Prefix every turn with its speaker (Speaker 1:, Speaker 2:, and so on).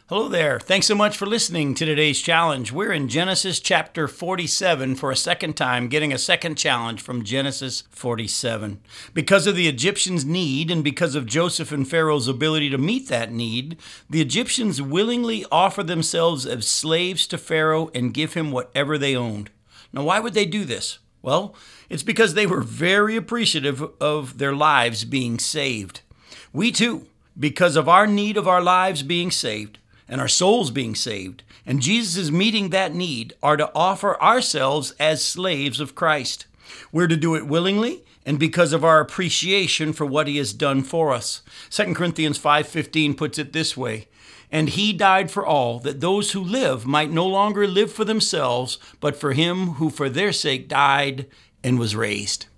Speaker 1: Hello there. Thanks so much for listening to today's challenge. We're in Genesis chapter 47 for a second time, getting a second challenge from Genesis 47. Because of the Egyptians' need and because of Joseph and Pharaoh's ability to meet that need, the Egyptians willingly offer themselves as slaves to Pharaoh and give him whatever they owned. Now, why would they do this? Well, it's because they were very appreciative of their lives being saved. We too, because of our need of our lives being saved, and our souls being saved, and Jesus is meeting that need, are to offer ourselves as slaves of Christ. We're to do it willingly and because of our appreciation for what he has done for us. 2 Corinthians 5:15 puts it this way, "And he died for all, that those who live might no longer live for themselves, but for him who for their sake died and was raised."